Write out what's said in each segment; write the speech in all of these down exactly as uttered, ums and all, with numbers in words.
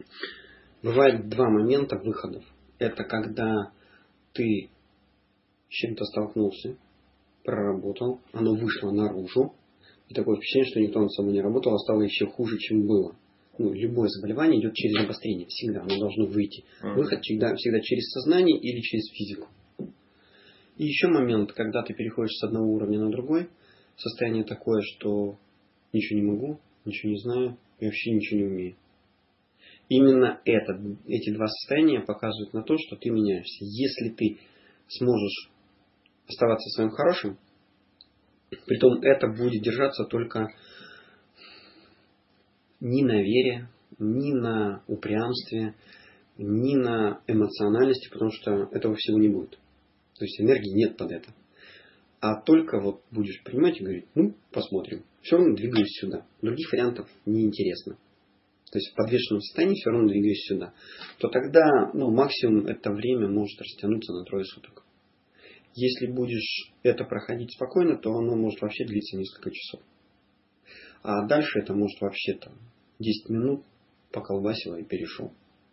Бывает два момента выходов. Это когда ты с чем-то столкнулся, проработал, оно вышло наружу. И такое впечатление, что никто над собой не работал, а стало еще хуже, чем было. Ну, любое заболевание идет через обострение. Всегда оно должно выйти. Выход всегда, всегда через сознание или через физику. И еще момент, когда ты переходишь с одного уровня на другой. Состояние такое, что ничего не могу, ничего не знаю и вообще ничего не умею. Именно это, эти два состояния показывают на то, что ты меняешься. Если ты сможешь оставаться своим хорошим, притом это будет держаться только ни на вере, ни на упрямстве, ни на эмоциональности, потому что этого всего не будет. То есть энергии нет под это. А только вот будешь принимать и говорить, ну, посмотрим. Все равно двигаюсь сюда. Других вариантов неинтересно. То есть в подвешенном состоянии все равно двигаюсь сюда. То тогда, ну, максимум это время может растянуться на трое суток. Если будешь это проходить спокойно, то оно может вообще длиться несколько часов. А дальше это может вообще там десять минут поколбасило и перешел.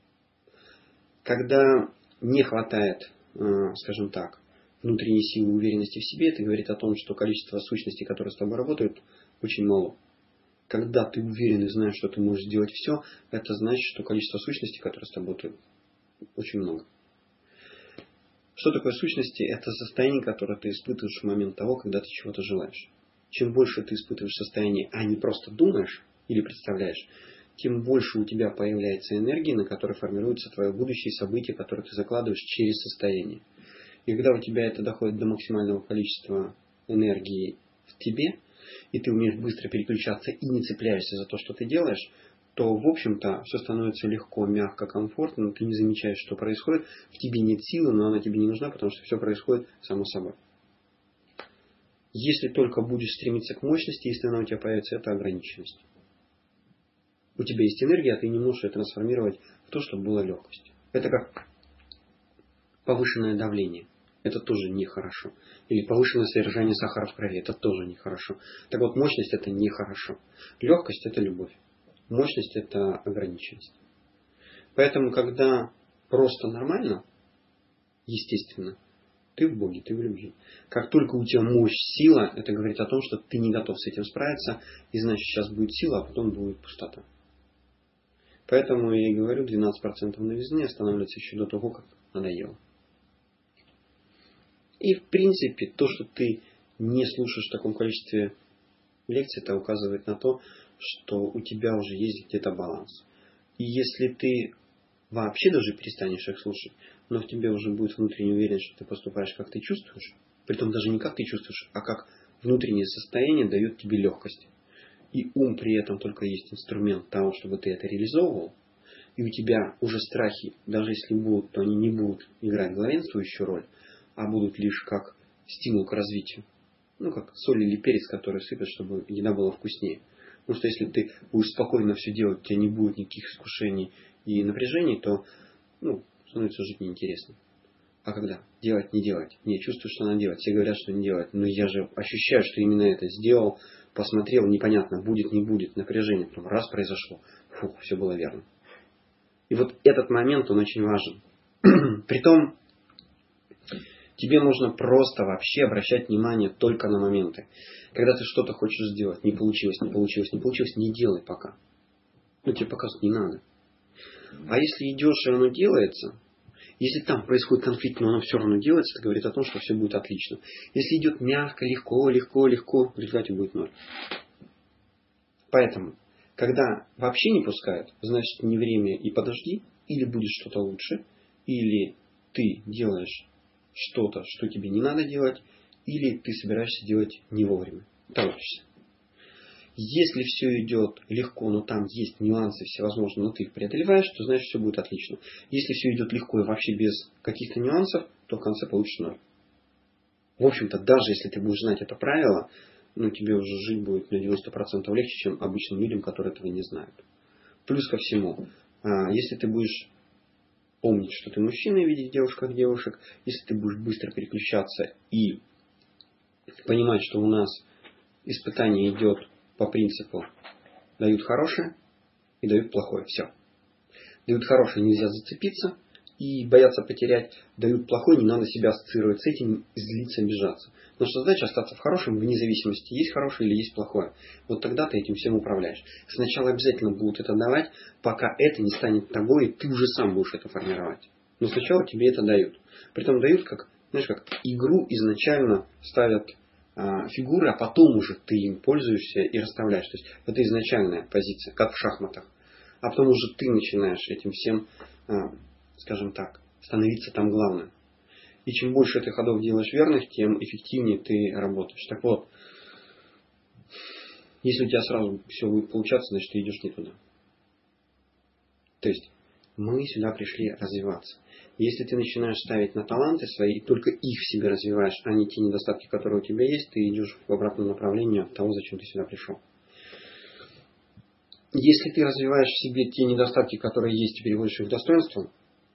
Когда не хватает, скажем так, внутренней силы и уверенности в себе, это говорит о том, что количество сущностей, которые с тобой работают, очень мало. Когда ты уверен и знаешь, что ты можешь сделать все, это значит, что количество сущностей, которые с тобой работают, очень много. Что такое сущности? Это состояние, которое ты испытываешь в момент того, когда ты чего-то желаешь. Чем больше ты испытываешь состояние, а не просто думаешь или представляешь, тем больше у тебя появляется энергия, на которой формируется твое будущее и события, которые ты закладываешь через состояние. И когда у тебя это доходит до максимального количества энергии в тебе, и ты умеешь быстро переключаться и не цепляешься за то, что ты делаешь, то, в общем-то, все становится легко, мягко, комфортно, ты не замечаешь, что происходит, в тебе нет силы, но она тебе не нужна, потому что все происходит само собой. Если только будешь стремиться к мощности, если она у тебя появится, это ограниченность. У тебя есть энергия, а ты не можешь ее трансформировать в то, чтобы была легкость. Это как повышенное давление. Это тоже нехорошо. Или повышенное содержание сахара в крови. Это тоже нехорошо. Так вот, мощность это нехорошо. Легкость это любовь. Мощность это ограниченность. Поэтому, когда просто нормально, естественно, ты в Боге, ты в любви. Как только у тебя мощь, сила, это говорит о том, что ты не готов с этим справиться. И значит, сейчас будет сила, а потом будет пустота. Поэтому я и говорю, двенадцать процентов новизны останавливается еще до того, как надоело. И в принципе, то, что ты не слушаешь в таком количестве лекций, это указывает на то, что у тебя уже есть где-то баланс. И если ты вообще даже перестанешь их слушать, но в тебе уже будет внутренняя уверенность, что ты поступаешь, как ты чувствуешь, притом даже не как ты чувствуешь, а как внутреннее состояние дает тебе легкость. И ум при этом только есть инструмент того, чтобы ты это реализовывал, и у тебя уже страхи, даже если будут, то они не будут играть главенствующую роль, а будут лишь как стимул к развитию. Ну, как соль или перец, который сыпят, чтобы еда была вкуснее. Потому что если ты будешь спокойно все делать, у тебя не будет никаких искушений и напряжений, то ну, становится жить неинтересно. А когда? Делать, не делать. Не, чувствую, что надо делать. Все говорят, что не делать. Но я же ощущаю, что именно это сделал, посмотрел, непонятно, будет, не будет, напряжение. Потом раз произошло. Фух, все было верно. И вот этот момент, он очень важен. Притом, тебе нужно просто вообще обращать внимание только на моменты. Когда ты что-то хочешь сделать, не получилось, не получилось, не получилось, не делай пока. Ну, тебе показывать не надо. А если идешь, и оно делается, если там происходит конфликт, но оно все равно делается, это говорит о том, что все будет отлично. Если идет мягко, легко, легко, легко, в результате будет ноль. Поэтому, когда вообще не пускают, значит не время и подожди, или будет что-то лучше, или ты делаешь что-то, что тебе не надо делать, или ты собираешься делать не вовремя. Торопишься. Если все идет легко, но там есть нюансы всевозможные, но ты их преодолеваешь, то значит все будет отлично. Если все идет легко и вообще без каких-то нюансов, то в конце получишь ноль. В общем-то, даже если ты будешь знать это правило, ну, тебе уже жить будет на девяносто процентов легче, чем обычным людям, которые этого не знают. Плюс ко всему, если ты будешь помнить, что ты мужчина и видеть девушек как девушек, если ты будешь быстро переключаться и понимать, что у нас испытание идет по принципу дают хорошее и дают плохое. Все. Дают хорошее, нельзя зацепиться и бояться потерять. Дают плохое, не надо себя ассоциировать с этим, злиться, обижаться. Наша задача остаться в хорошем вне зависимости, есть хорошее или есть плохое. Вот тогда ты этим всем управляешь. Сначала обязательно будут это давать, пока это не станет тобой, и ты уже сам будешь это формировать. Но сначала тебе это дают. Притом дают как, знаешь, как игру изначально ставят а, фигуры, а потом уже ты им пользуешься и расставляешь. То есть это изначальная позиция, как в шахматах. А потом уже ты начинаешь этим всем, а, скажем так, становиться там главным. И чем больше ты ходов делаешь верных, тем эффективнее ты работаешь. Так вот, если у тебя сразу все будет получаться, значит ты идешь не туда. То есть мы сюда пришли развиваться. Если ты начинаешь ставить на таланты свои, и только их в себе развиваешь, а не те недостатки, которые у тебя есть, ты идешь в обратном направлении от того, зачем ты сюда пришел. Если ты развиваешь в себе те недостатки, которые есть, и переводишь их в достоинство,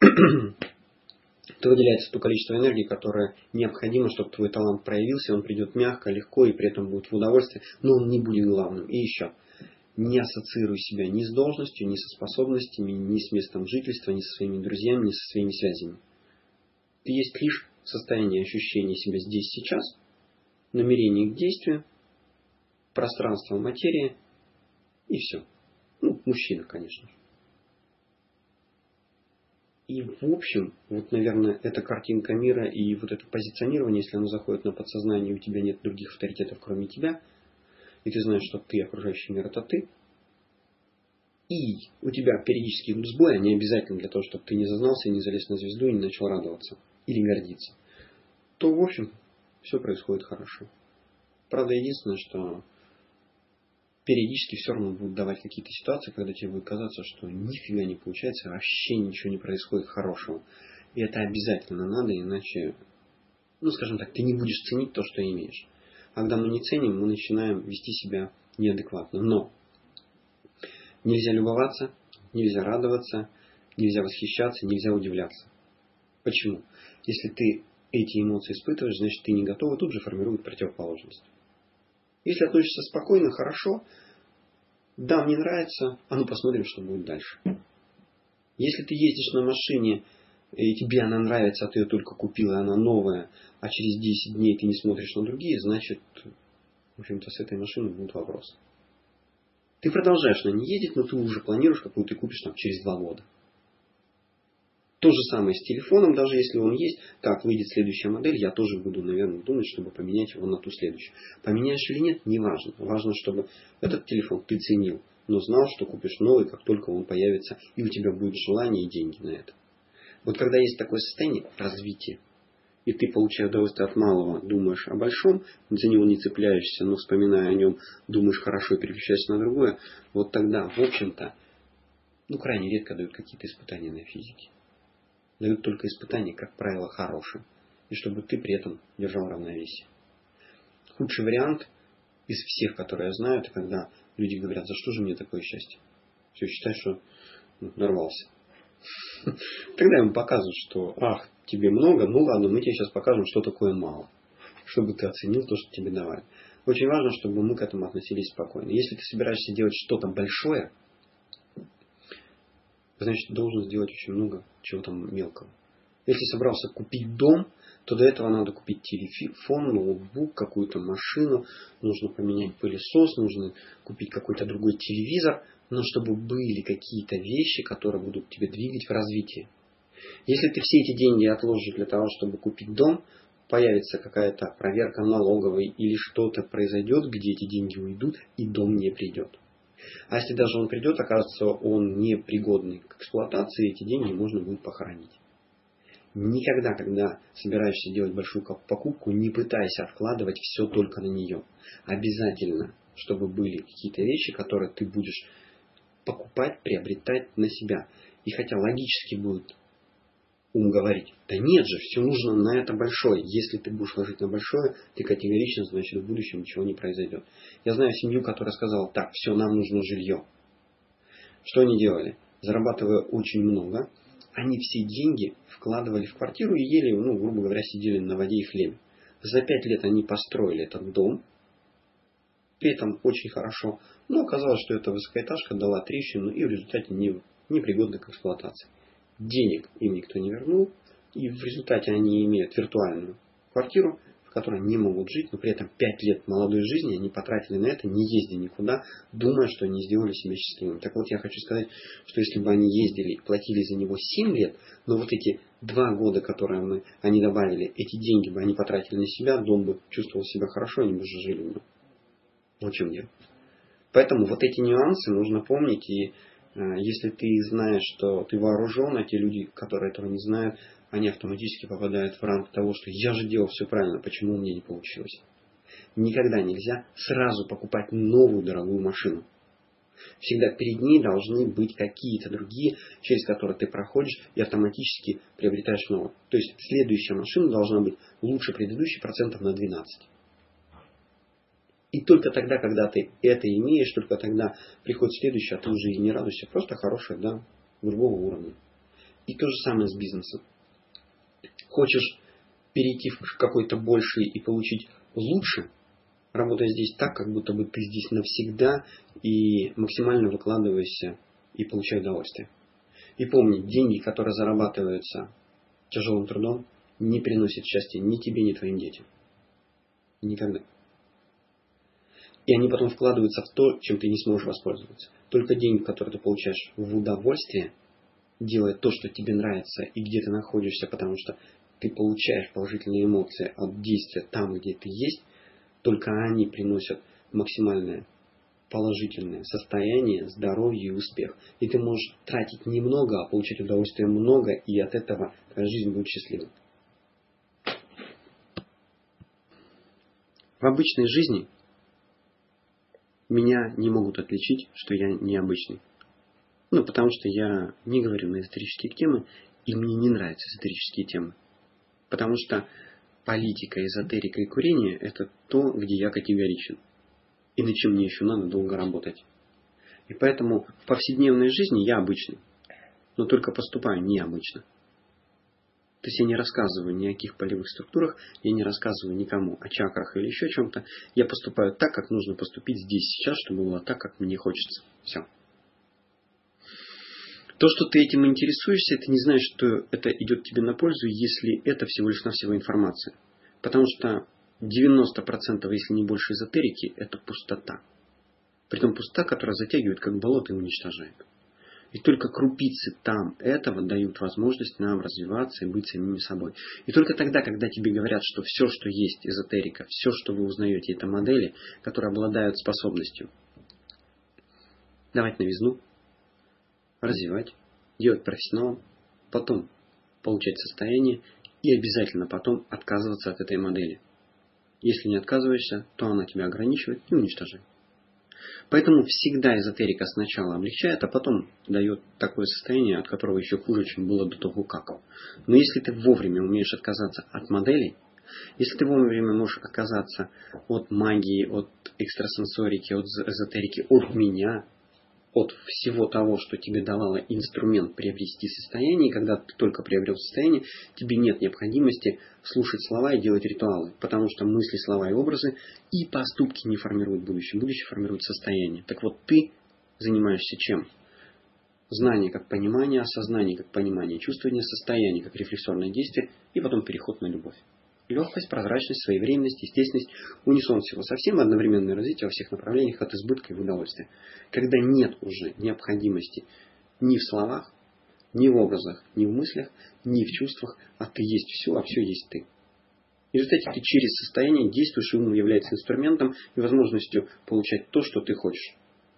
то выделяется то количество энергии, которое необходимо, чтобы твой талант проявился, он придет мягко, легко и при этом будет в удовольствие, но он не будет главным. И еще, не ассоциируй себя ни с должностью, ни со способностями, ни с местом жительства, ни со своими друзьями, ни со своими связями. Ты есть лишь состояние ощущения себя здесь сейчас, намерение к действию, пространство материи и все. Ну, мужчина, конечно же. И в общем, вот, наверное, эта картинка мира и вот это позиционирование, если оно заходит на подсознание, и у тебя нет других авторитетов, кроме тебя, и ты знаешь, что ты, окружающий мир, это ты, и у тебя периодически идут сбои, они обязательны для того, чтобы ты не зазнался, не залез на звезду и не начал радоваться или гордиться, то, в общем, все происходит хорошо. Правда, единственное, что периодически все равно будут давать какие-то ситуации, когда тебе будет казаться, что нифига не получается, вообще ничего не происходит хорошего. И это обязательно надо, иначе, ну скажем так, ты не будешь ценить то, что имеешь. А когда мы не ценим, мы начинаем вести себя неадекватно. Но нельзя любоваться, нельзя радоваться, нельзя восхищаться, нельзя удивляться. Почему? Если ты эти эмоции испытываешь, значит ты не готов, и тут же формирует противоположность. Если относишься спокойно, хорошо, да, мне нравится, а ну посмотрим, что будет дальше. Если ты ездишь на машине, и тебе она нравится, а ты ее только купил, и она новая, а через десять дней ты не смотришь на другие, значит, в общем-то, с этой машиной будут вопросы. Ты продолжаешь на ней ездить, но ты уже планируешь, какую ты купишь там, через два года. То же самое с телефоном, даже если он есть. Так, выйдет следующая модель, я тоже буду, наверное, думать, чтобы поменять его на ту следующую. Поменяешь или нет, не важно. Важно, чтобы этот телефон ты ценил, но знал, что купишь новый, как только он появится, и у тебя будет желание и деньги на это. Вот когда есть такое состояние развития, и ты, получая удовольствие от малого, думаешь о большом, за него не цепляешься, но вспоминая о нем, думаешь хорошо и переключаешься на другое, вот тогда, в общем-то, ну, крайне редко дают какие-то испытания на физике. Дают только испытания, как правило, хорошим. И чтобы ты при этом держал равновесие. Худший вариант из всех, которые я знаю, это когда люди говорят, за что же мне такое счастье? Все, считай, что ну, нарвался. Тогда им показывают, что ах, тебе много, ну ладно, мы тебе сейчас покажем, что такое мало. Чтобы ты оценил то, что тебе давали. Очень важно, чтобы мы к этому относились спокойно. Если ты собираешься делать что-то большое, значит, ты должен сделать очень много чего-то мелкого. Если собрался купить дом, то до этого надо купить телефон, ноутбук, какую-то машину, нужно поменять пылесос, нужно купить какой-то другой телевизор, но чтобы были какие-то вещи, которые будут тебя двигать в развитии. Если ты все эти деньги отложишь для того, чтобы купить дом, появится какая-то проверка налоговой или что-то произойдет, где эти деньги уйдут и дом не придет. А если даже он придет, окажется он непригодный к эксплуатации, эти деньги можно будет похоронить. Никогда, когда собираешься делать большую покупку, не пытайся откладывать все только на нее. Обязательно, чтобы были какие-то вещи, которые ты будешь покупать, приобретать на себя. И хотя логически будет ум говорить, да нет же, все нужно на это большое. Если ты будешь ложить на большое, ты категорично, значит в будущем ничего не произойдет. Я знаю семью, которая сказала, так, все, нам нужно жилье. Что они делали? Зарабатывая очень много, они все деньги вкладывали в квартиру и ели, ну, грубо говоря, сидели на воде и хлебе. За пять лет они построили этот дом, при этом очень хорошо, но оказалось, что эта высокоэтажка дала трещину и в результате не непригодны к эксплуатации. Денег им никто не вернул, и в результате они имеют виртуальную квартиру, в которой не могут жить, но при этом пять лет молодой жизни они потратили на это, не ездя никуда, думая, что они сделали себя счастливыми. Так вот, я хочу сказать, что если бы они ездили и платили за него семь лет, но вот эти два года, которые мы, они добавили, эти деньги бы они потратили на себя, дом бы чувствовал себя хорошо, они бы уже жили в нем. Вот в чем дело. Поэтому вот эти нюансы нужно помнить, и э, если ты знаешь, что ты вооружен, а те люди, которые этого не знают, они автоматически попадают в рамки того, что я же делал все правильно, почему у меня не получилось. Никогда нельзя сразу покупать новую дорогую машину. Всегда перед ней должны быть какие-то другие, через которые ты проходишь и автоматически приобретаешь новую. То есть следующая машина должна быть лучше предыдущей процентов на двенадцать. И только тогда, когда ты это имеешь, только тогда приходит следующее, а ты уже и не радуешься. Просто хорошая, да, другого уровня. И то же самое с бизнесом. Хочешь перейти в какой-то больший и получить лучше, работай здесь так, как будто бы ты здесь навсегда и максимально выкладывайся и получай удовольствие. И помни, деньги, которые зарабатываются тяжелым трудом, не приносят счастья ни тебе, ни твоим детям. Никогда. И они потом вкладываются в то, чем ты не сможешь воспользоваться. Только деньги, которые ты получаешь в удовольствие, делая то, что тебе нравится и где ты находишься, потому что ты получаешь положительные эмоции от действия там, где ты есть, только они приносят максимальное положительное состояние, здоровье и успех. И ты можешь тратить немного, а получать удовольствие много, и от этого твоя жизнь будет счастливой. В обычной жизни меня не могут отличить, что я необычный. Ну, потому что я не говорю на эзотерические темы, и мне не нравятся эзотерические темы. Потому что политика, эзотерика и курение – это то, где я категоричен. И над чем мне еще надо долго работать. И поэтому в повседневной жизни я обычный. Но только поступаю необычно. То есть я не рассказываю ни о каких полевых структурах, я не рассказываю никому о чакрах или еще о чем-то. Я поступаю так, как нужно поступить здесь, сейчас, чтобы было так, как мне хочется. Все. То, что ты этим интересуешься, это не значит, что это идет тебе на пользу, если это всего лишь навсего информация. Потому что девяносто процентов, если не больше эзотерики, это пустота. Притом пустота, которая затягивает как болото и уничтожает. И только крупицы там этого дают возможность нам развиваться и быть самими собой. И только тогда, когда тебе говорят, что все, что есть эзотерика, все, что вы узнаете, это модели, которые обладают способностью давать новизну, развивать, делать профессионалом, потом получать состояние и обязательно потом отказываться от этой модели. Если не отказываешься, то она тебя ограничивает и уничтожает. Поэтому всегда эзотерика сначала облегчает, а потом дает такое состояние, от которого еще хуже, чем было до того, как. Но если ты вовремя умеешь отказаться от моделей, если ты вовремя можешь отказаться от магии, от экстрасенсорики, от эзотерики, от меня, от всего того, что тебе давало инструмент приобрести состояние, и когда ты только приобрел состояние, тебе нет необходимости слушать слова и делать ритуалы, потому что мысли, слова и образы и поступки не формируют будущее. Будущее формирует состояние. Так вот, ты занимаешься чем? Знание как понимание, осознание как понимание, чувствование, состояние как рефлексорное действие и потом переход на любовь. Легкость, прозрачность, своевременность, естественность, унисон всего совсем, одновременное развитие во всех направлениях от избытка и в удовольствие. Когда нет уже необходимости ни в словах, ни в образах, ни в мыслях, ни в чувствах, а ты есть все, а все есть ты. И в результате ты через состояние действуешь, и ум является инструментом и возможностью получать то, что ты хочешь.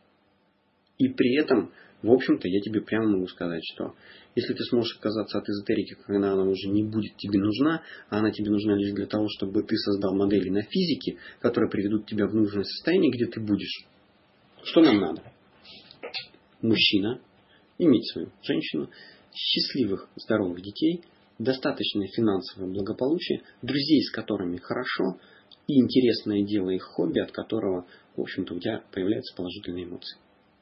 И при этом, в общем-то, я тебе прямо могу сказать, что если ты сможешь отказаться от эзотерики, когда она уже не будет тебе нужна, а она тебе нужна лишь для того, чтобы ты создал модели на физике, которые приведут тебя в нужное состояние, где ты будешь. Что нам надо? Мужчина, иметь свою женщину, счастливых, здоровых детей, достаточное финансовое благополучие, друзей, с которыми хорошо, и интересное дело их хобби, от которого, в общем-то, у тебя появляются положительные эмоции.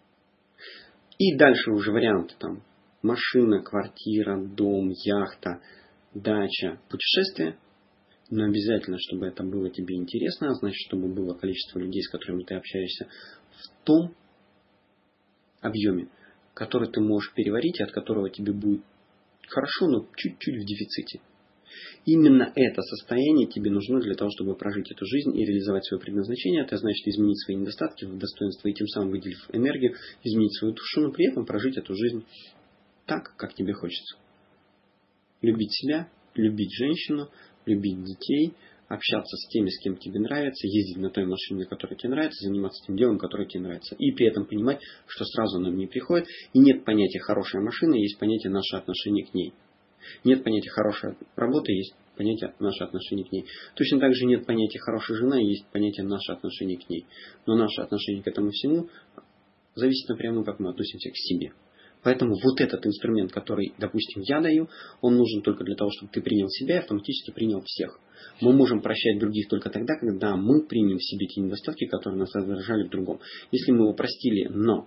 И дальше уже варианты там машина, квартира, дом, яхта, дача, путешествие. Но обязательно, чтобы это было тебе интересно, а значит, чтобы было количество людей, с которыми ты общаешься, в том объеме, который ты можешь переварить, и от которого тебе будет хорошо, но чуть-чуть в дефиците. Именно это состояние тебе нужно для того, чтобы прожить эту жизнь и реализовать свое предназначение. Это значит изменить свои недостатки в достоинство и тем самым, выделив энергию, изменить свою душу, но при этом прожить эту жизнь так, как тебе хочется. Любить себя, любить женщину, любить детей, общаться с теми, с кем тебе нравится, ездить на той машине, которая тебе нравится, заниматься тем делом, которое тебе нравится. И при этом понимать, что сразу нам не приходит. И нет понятия «хорошая машина», есть понятие «наше отношение к ней». Нет понятия «хорошая работа», есть понятие «наше отношение к ней». Точно так же нет понятия «хорошая жена», есть понятие «наше отношение к ней». Но наше отношение к этому всему зависит напрямую, как мы относимся к себе. Поэтому вот этот инструмент, который, допустим, я даю, он нужен только для того, чтобы ты принял себя и автоматически принял всех. Мы можем прощать других только тогда, когда мы примем в себе те недостатки, которые нас раздражали в другом. Если мы его простили, но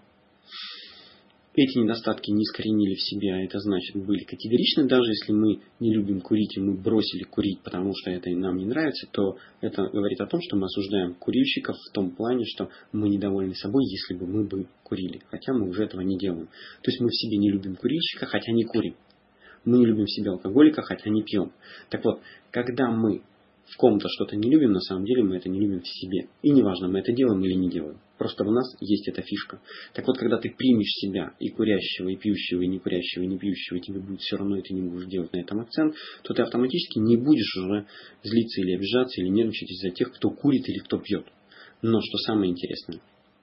эти недостатки не искоренили в себе, а это значит были категоричны, даже если мы не любим курить и мы бросили курить, потому что это нам не нравится, то это говорит о том, что мы осуждаем курильщиков в том плане, что мы недовольны собой, если бы мы бы курили, хотя мы уже этого не делаем. То есть мы в себе не любим курильщика, хотя не курим. Мы не любим в себе алкоголика, хотя не пьем. Так вот, когда мы в ком-то что-то не любим, на самом деле мы это не любим в себе. И неважно, мы это делаем или не делаем. Просто у нас есть эта фишка. Так вот, когда ты примешь себя и курящего, и пьющего, и не курящего, и не пьющего, и тебе будет все равно, и ты не будешь делать на этом акцент, то ты автоматически не будешь уже злиться или обижаться, или нервничать из-за тех, кто курит или кто пьет. Но что самое интересное,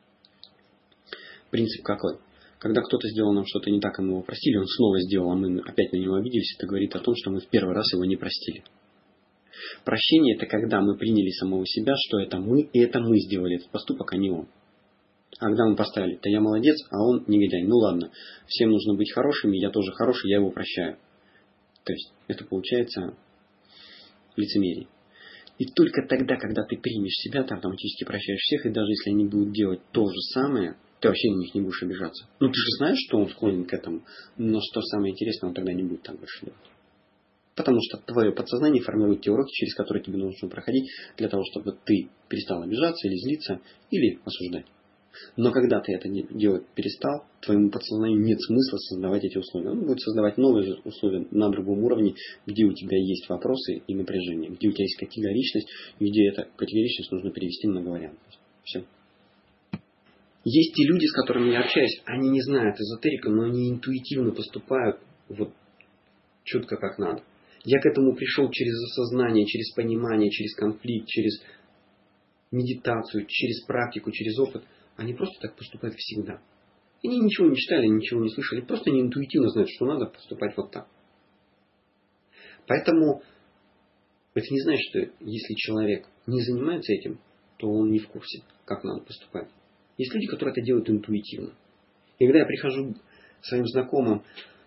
принцип какой? Когда кто-то сделал нам что-то не так, и мы его простили, он снова сделал, а мы опять на него обиделись, это говорит о том, что мы в первый раз его не простили. Прощение – это когда мы приняли самого себя, что это мы, и это мы сделали этот поступок, а не он. А когда мы поставили, то я молодец, а он негодяй. Ну ладно, всем нужно быть хорошими, я тоже хороший, я его прощаю. То есть, это получается лицемерие. И только тогда, когда ты примешь себя, ты автоматически прощаешь всех, и даже если они будут делать то же самое, ты вообще на них не будешь обижаться. Ну ты же знаешь, что он склонен к этому, но что самое интересное, он тогда не будет так больше делать. Потому что твое подсознание формирует те уроки, через которые тебе нужно проходить, для того, чтобы ты перестал обижаться или злиться, или осуждать. Но когда ты это делать перестал, твоему подсознанию нет смысла создавать эти условия. Он будет создавать новые условия на другом уровне, где у тебя есть вопросы и напряжение, где у тебя есть категоричность, и где эту категоричность нужно перевести на говорянность. Все. Есть те люди, с которыми я общаюсь, они не знают эзотерику, но они интуитивно поступают вот четко как надо. Я к этому пришел через осознание, через понимание, через конфликт, через медитацию, через практику, через опыт. Они просто так поступают всегда. Они ничего не читали, ничего не слышали. Просто они интуитивно знают, что надо поступать вот так. Поэтому это не значит, что если человек не занимается этим, то он не в курсе, как надо поступать. Есть люди, которые это делают интуитивно. И когда я прихожу к своим знакомым,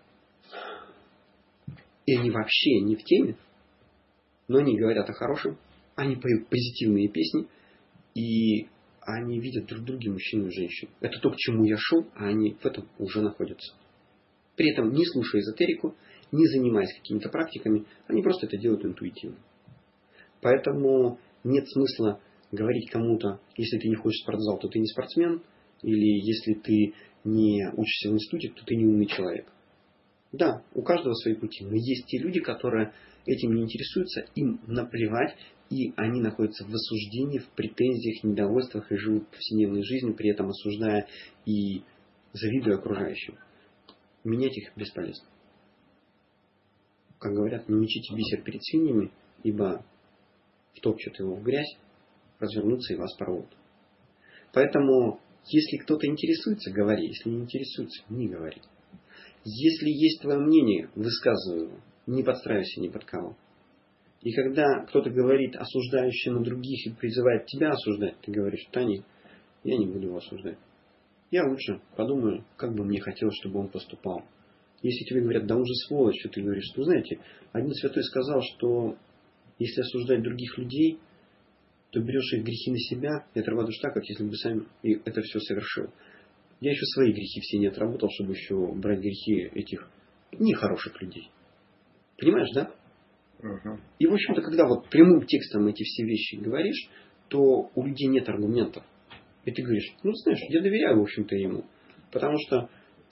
и они вообще не в теме, но они говорят о хорошем, они поют позитивные песни, и они видят друг в друге мужчину и женщину. Это то, к чему я шел, а они в этом уже находятся. При этом не слушая эзотерику, не занимаясь какими-то практиками, они просто это делают интуитивно. Поэтому нет смысла говорить кому-то, если ты не ходишь в спортзал, то ты не спортсмен, или если ты не учишься в институте, то ты не умный человек. Да, у каждого свои пути, но есть те люди, которые этим не интересуются, им наплевать, и они находятся в осуждении, в претензиях, недовольствах и живут повседневной жизнью, при этом осуждая и завидуя окружающим. Менять их бесполезно. Как говорят, не мечите бисер перед свиньями, ибо втопчут его в грязь, развернутся и вас порвут. Поэтому, если кто-то интересуется, говори. Если не интересуется, не говори. Если есть твое мнение, высказывай его. Не подстраивайся ни под кого. И когда кто-то говорит, осуждающий на других, и призывает тебя осуждать, ты говоришь: Таня, я не буду его осуждать. Я лучше подумаю, как бы мне хотелось, чтобы он поступал. Если тебе говорят: да он же сволочь, что ты говоришь, что, знаете, один святой сказал, что если осуждать других людей, то берешь их грехи на себя и отрабатываешь так, как если бы сам это все совершил. Я еще свои грехи все не отработал, чтобы еще брать грехи этих нехороших людей. Понимаешь, да? Uh-huh. И, в общем-то, когда вот прямым текстом эти все вещи говоришь, то у людей нет аргументов. И ты говоришь: ну, знаешь, я доверяю, в общем-то, ему. Потому что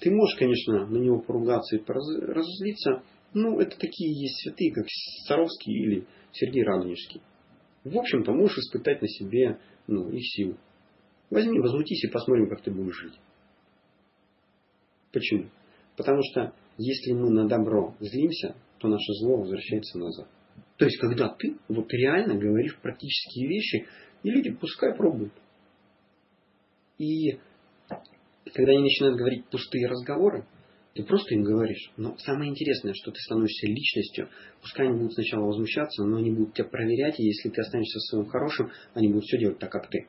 Ты можешь, конечно, на него поругаться и разозлиться, но это такие есть святые, как Саровский или Сергей Радонежский. В общем-то, можешь испытать на себе ну, их силу. Возьми, возмутись и посмотрим, как ты будешь жить. Почему? Потому что если мы на добро злимся, то наше зло возвращается назад. То есть, когда ты вот реально говоришь практические вещи, и люди пускай пробуют. И когда они начинают говорить пустые разговоры, ты просто им говоришь. Но самое интересное, что ты становишься личностью. Пускай они будут сначала возмущаться, но они будут тебя проверять, и если ты останешься своим хорошим, они будут все делать так, как ты.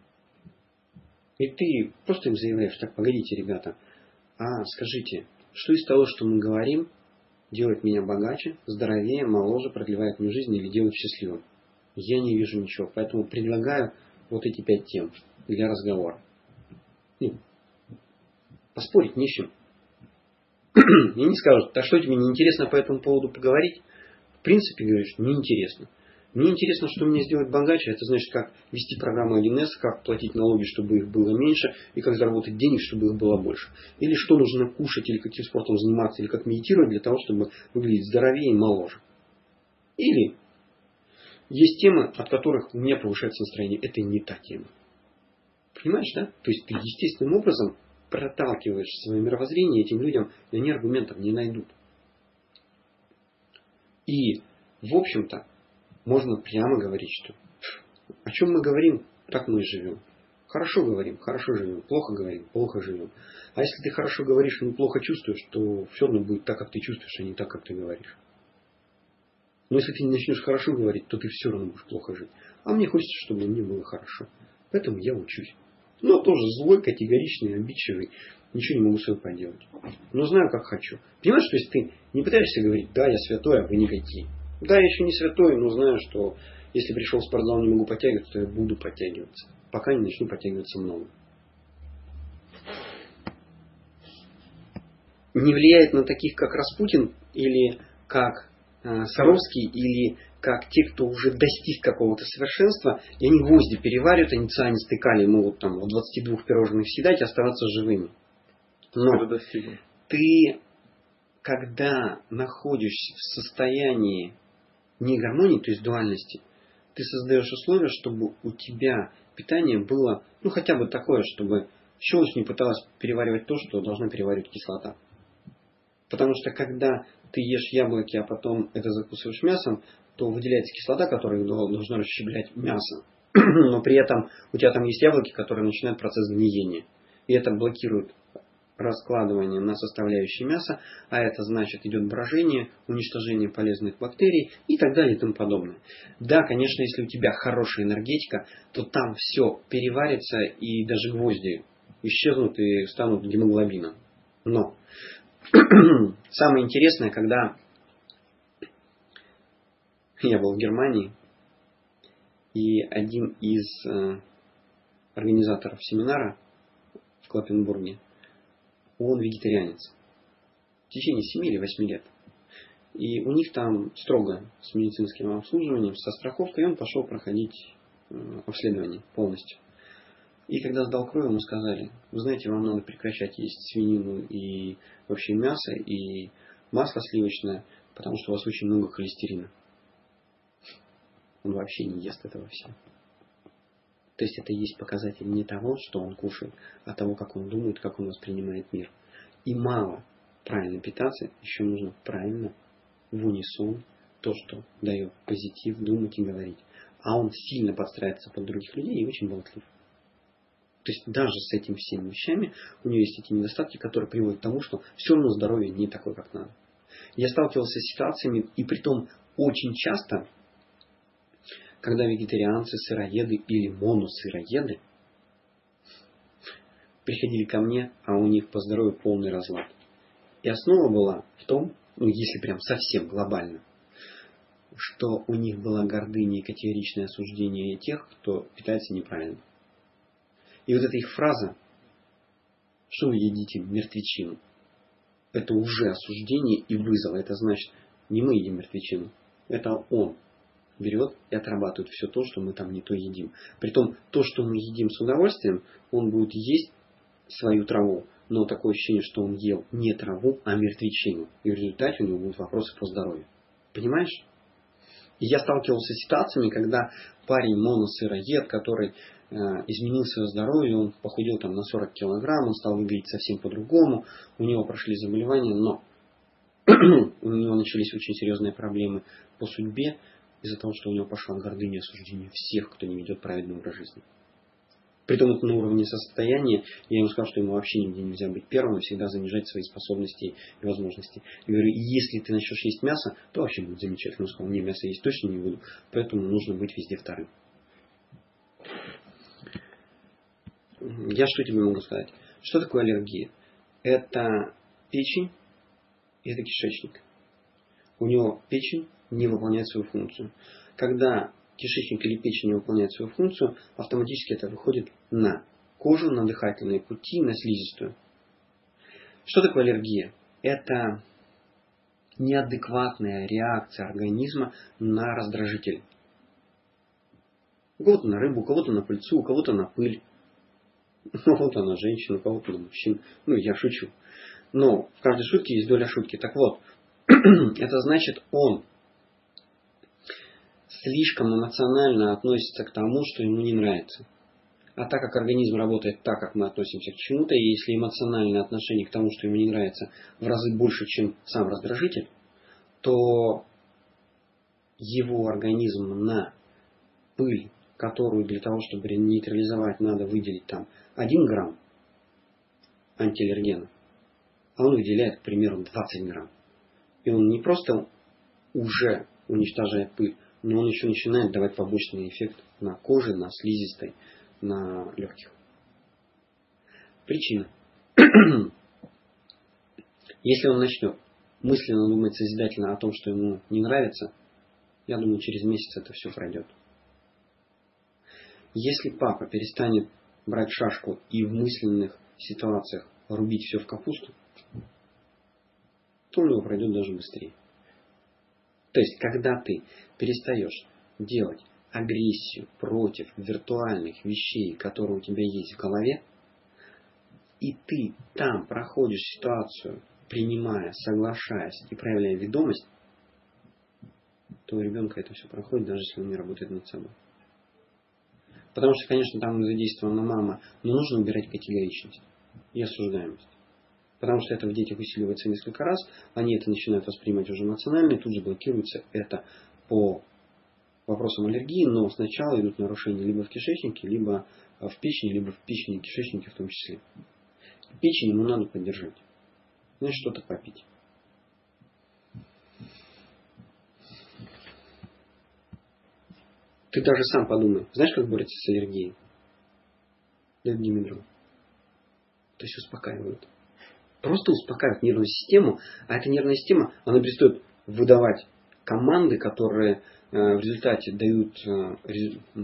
И ты просто им заявляешь: так, погодите, ребята, а скажите, что из того, что мы говорим, делает меня богаче, здоровее, моложе, продлевает мне жизнь или делает счастливым? Я не вижу ничего, поэтому предлагаю вот эти пять тем для разговора. Ну, поспорить не с чем. И не скажут: а что тебе не интересно по этому поводу поговорить? В принципе, говоришь, неинтересно. Мне интересно, что мне сделать богаче. Это значит, как вести программу один эс, как платить налоги, чтобы их было меньше, и как заработать денег, чтобы их было больше. Или что нужно кушать, или каким спортом заниматься, или как медитировать для того, чтобы выглядеть здоровее и моложе. Или есть темы, от которых у меня повышается настроение. Это не та тема. Понимаешь, да? То есть ты естественным образом проталкиваешь свое мировоззрение этим людям, и они аргументов не найдут. И, в общем-то, можно прямо говорить, что о чем мы говорим, так мы и живем. Хорошо говорим, хорошо живем. Плохо говорим, плохо живем. А если ты хорошо говоришь, но плохо чувствуешь, то все равно будет так, как ты чувствуешь, а не так, как ты говоришь. Но если ты не начнешь хорошо говорить, то ты все равно будешь плохо жить. А мне хочется, чтобы мне было хорошо. Поэтому я учусь. Но тоже злой, категоричный, обидчивый. Ничего не могу с собой поделать. Но знаю, как хочу. Понимаешь, то есть ты не пытаешься говорить: да, я святой, а вы никакие. Да, я еще не святой, но знаю, что если пришел в спортзал, не могу подтягиваться, то я буду подтягиваться. Пока не начну подтягиваться много. Не влияет на таких, как Распутин, или как э, Саровский, или как те, кто уже достиг какого-то совершенства, и они гвозди переваривают, они цианистый калий могут там в двадцати двух пирожных съедать и оставаться живыми. Но ты, когда находишься в состоянии негармонии, то есть дуальности, ты создаешь условия, чтобы у тебя питание было, ну, хотя бы такое, чтобы щелочь не пыталась переваривать то, что должна переваривать кислота. Потому что когда ты ешь яблоки, а потом это закусываешь мясом, то выделяется кислота, которая должна расщеплять мясо. Но при этом у тебя там есть яблоки, которые начинают процесс гниения. И это блокирует раскладывание на составляющие мяса, а это значит идет брожение, уничтожение полезных бактерий и так далее и тому подобное. Да, конечно, если у тебя хорошая энергетика, то там все переварится и даже гвозди исчезнут и станут гемоглобином. Но самое интересное, когда я был в Германии, и один из э, организаторов семинара в Клоппенбурге, он вегетарианец. В течение семи или восьми лет. И у них там строго с медицинским обслуживанием, со страховкой, и он пошел проходить э, обследование полностью. И когда сдал кровь, ему сказали: вы знаете, вам надо прекращать есть свинину и вообще мясо, и масло сливочное, потому что у вас очень много холестерина. Он вообще не ест этого всего. То есть это и есть показатель не того, что он кушает, а того, как он думает, как он воспринимает мир. И мало правильно питаться, еще нужно правильно, в унисон, то, что дает позитив, думать и говорить. А он сильно подстраивается под других людей и очень болтлив. То есть даже с этими всеми вещами у него есть эти недостатки, которые приводят к тому, что все равно здоровье не такое, как надо. Я сталкивался с ситуациями, и притом очень часто, когда вегетарианцы, сыроеды или моносыроеды приходили ко мне, а у них по здоровью полный разлад. И основа была в том, ну если прям совсем глобально, что у них была гордыня и категоричное осуждение тех, кто питается неправильно. И вот эта их фраза: что вы едите мертвечину, это уже осуждение и вызов. Это значит, не мы едим мертвечину, это он берет и отрабатывает все то, что мы там не то едим. Притом, то, что мы едим с удовольствием, он будет есть свою траву, но такое ощущение, что он ел не траву, а мертвечину. И в результате у него будут вопросы по здоровью. Понимаешь? И я сталкивался с ситуациями, когда парень моносыроед, который э, изменил свое здоровье, он похудел там на сорок килограмм, он стал выглядеть совсем по-другому, у него прошли заболевания, но у него начались очень серьезные проблемы по судьбе из-за того, что у него пошла гордыня и осуждение всех, кто не ведет правильный образ жизни. Притом это на уровне состояния. Я ему сказал, что ему вообще нигде нельзя быть первым, и всегда занижать свои способности и возможности. Я говорю, если ты начнешь есть мясо, то вообще будет замечательно. Он сказал, не, мясо есть точно не буду, поэтому нужно быть везде вторым. Я что тебе могу сказать? Что такое аллергия? Это печень и это кишечник. У него печень не выполняет свою функцию. Когда кишечник или печень не выполняет свою функцию, автоматически это выходит на кожу, на дыхательные пути, на слизистую. Что такое аллергия? Это неадекватная реакция организма на раздражитель. У кого-то на рыбу, у кого-то на пыльцу, у кого-то на пыль, у кого-то на женщину, у кого-то на мужчин. Ну, я шучу. Но в каждой шутке есть доля шутки. Так вот, это значит, он слишком эмоционально относится к тому, что ему не нравится. А так как организм работает так, как мы относимся к чему-то, и если эмоциональное отношение к тому, что ему не нравится, в разы больше, чем сам раздражитель, то его организм на пыль, которую для того, чтобы нейтрализовать, надо выделить там один грамм антиаллергена, а он выделяет, к примеру, двадцать грамм. И он не просто уже уничтожает пыль, но он еще начинает давать побочный эффект на коже, на слизистой, на легких. Причина. Если он начнет мысленно думать созидательно о том, что ему не нравится, я думаю, через месяц это все пройдет. Если папа перестанет брать шашку и в мысленных ситуациях рубить все в капусту, то у него пройдет даже быстрее. То есть, когда ты перестаешь делать агрессию против виртуальных вещей, которые у тебя есть в голове, и ты там проходишь ситуацию, принимая, соглашаясь и проявляя ведомость, то у ребенка это все проходит, даже если он не работает над собой. Потому что, конечно, там задействована мама, но нужно убирать категоричность и осуждаемость. Потому что это в детях усиливается несколько раз, они это начинают воспринимать уже эмоционально, и тут же блокируется это по вопросам аллергии, но сначала идут нарушения либо в кишечнике, либо в печени, либо в печени и кишечнике в том числе. Печень ему надо поддержать. Значит, что-то попить. Ты даже сам подумай, знаешь, как борется с аллергией? Дают димедрол. То есть успокаивают. Просто успокаивают нервную систему, а эта нервная система, она перестает выдавать команды, которые э, в результате дают, э, рез, э,